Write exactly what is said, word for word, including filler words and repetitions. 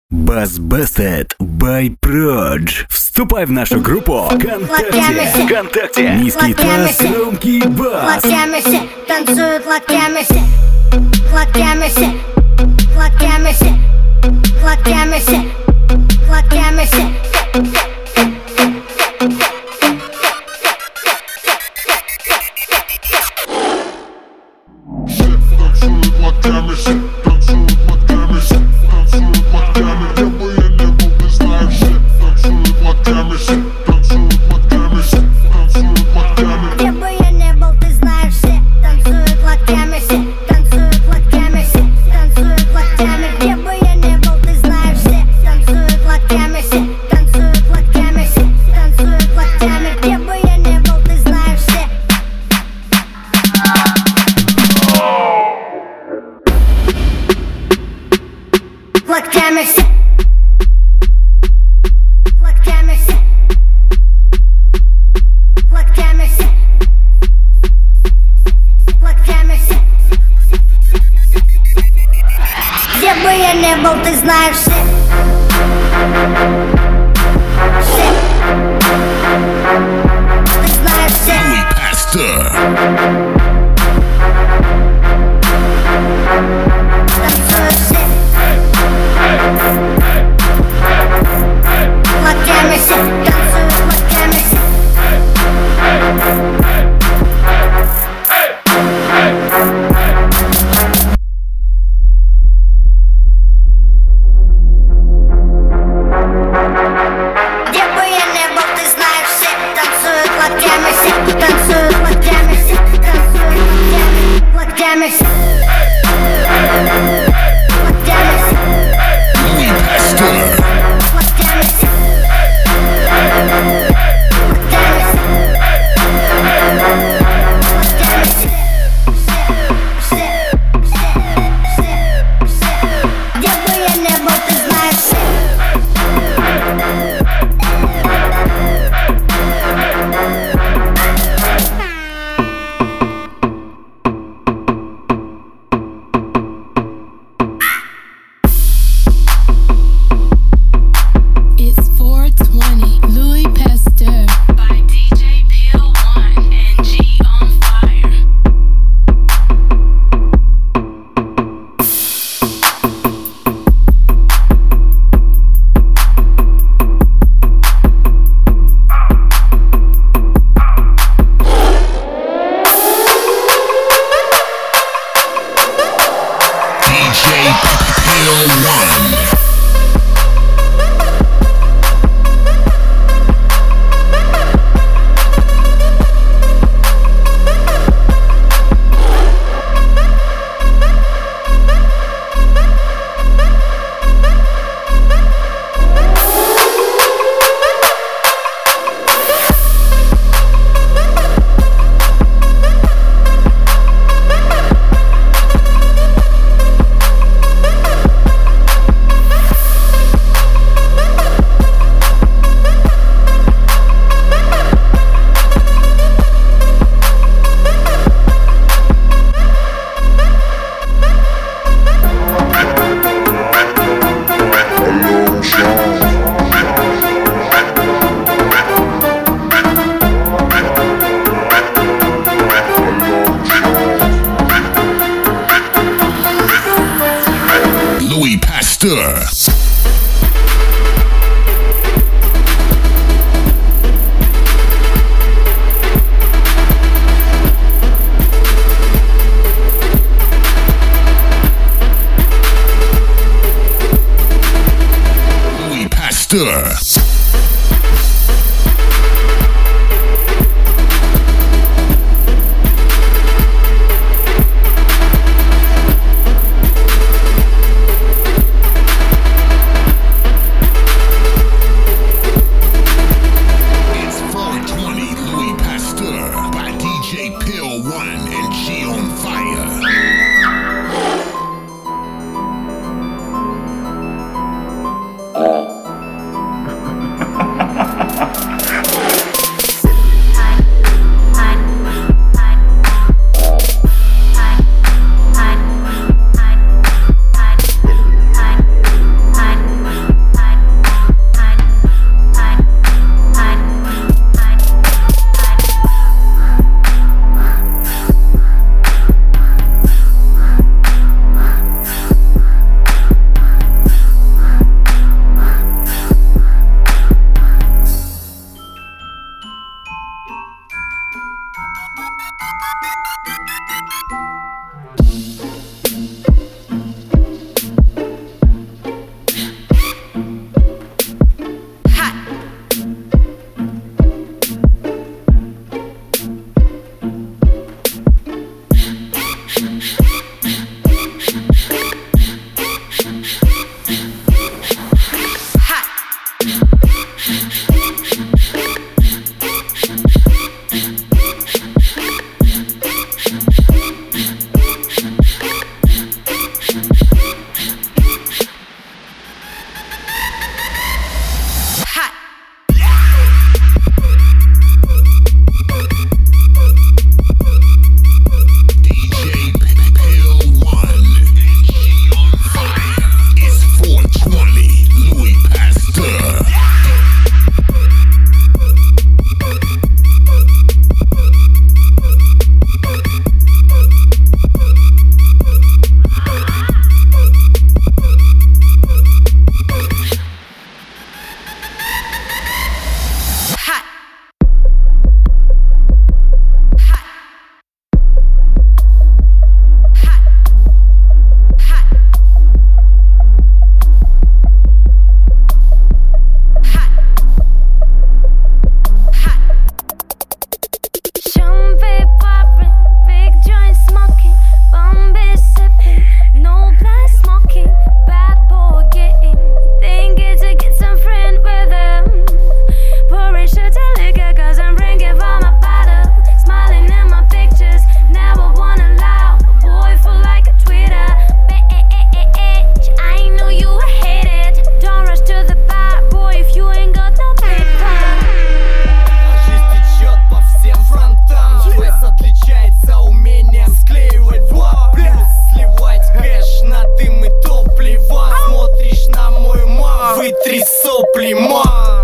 Bass Busted by Proj. Вступай в нашу группу ВКонтакте. ВКонтакте. Низкий таз, громкий бас. Локтями все танцуют, локтями все, локтями все, локтями все, локтями все, локтями все. Танцуют локтями все, танцуют локтями все, танцуют локтями, где бы я не был, ты знаешь все. Танцуют локтями все, танцуют локтями все, танцуют локтями. Где бы я не был, ты знаешь все. Танцуют локтями все, танцуют локтями все, танцуют локтями. Где бы я не был, ты знаешь все. Танцуют локтями все, танцуют локтями все, танцуют локтями. Где бы я не был, ты знаешь все. Локтями все, локтями все, локтями все, локтями все. Где бы я не был, ты знаешь все. Все. Ты знаешь все. Louis Pasteur. Танцуют все. Локтями все, танцуют локтями все. Где бы я не был, ты знаешь все. Танцуют локтями все, танцуют локтями все, танцуют локтями, локтями все. Локтями все. Louis Pasteur. Локтями все. Локтями все. Локтями все. Все, все, все, все. Где бы я не был, ты знаешь все. It's four twenty. Louis Pasteur by D J Peel One and G on Fire. D J Peel One. Louis Pasteur. Louis Pasteur. It's four twenty. Louis Pasteur by D J Peel One and G on Fire. вытри сопли, ма.